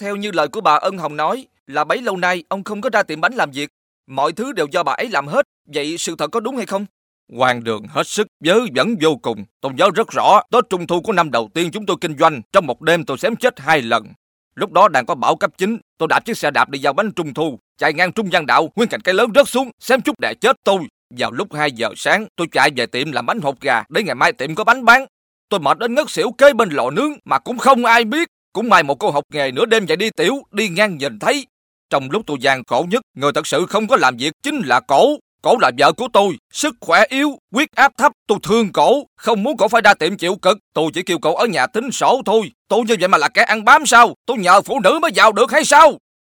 Theo như lời của bà Ân Hồng nói, là bấy lâu nay ông không có ra tiệm bánh làm việc. Mọi thứ đều do bà ấy làm hết. Vậy sự thật có đúng hay không? Hoàng Đường hết sức vớ vẩn vô cùng. Tôi nhớ rất rõ, Tết Trung Thu của năm đầu tiên chúng tôi kinh doanh, trong một đêm tôi xém chết 2 lần. Lúc đó đang có bão cấp 9, tôi đạp chiếc xe đạp đi giao bánh Trung Thu, chạy ngang trung gian đạo, nguyên cành cây lớn rớt xuống, xém chút đè chết tôi. Vào lúc 2 giờ sáng, tôi chạy về tiệm làm bánh hột gà để ngày mai tiệm có bánh bán. Tôi mệt đến ngất xỉu kế bên lò nướng mà cũng không ai biết. Cũng may một cô học nghề nửa đêm chạy đi tiểu, đi ngang nhìn thấy. Trong lúc tôi gian khổ nhất, người thật sự không có làm việc chính là cổ. Cổ là vợ của tôi, sức khỏe yếu, huyết áp thấp, tôi thương cổ, không muốn cổ phải ra tiệm chịu cực. Tôi chỉ kêu cổ ở nhà tính sổ thôi. Tôi như vậy mà là kẻ ăn bám sao? Tôi nhờ phụ nữ mới vào được hay sao?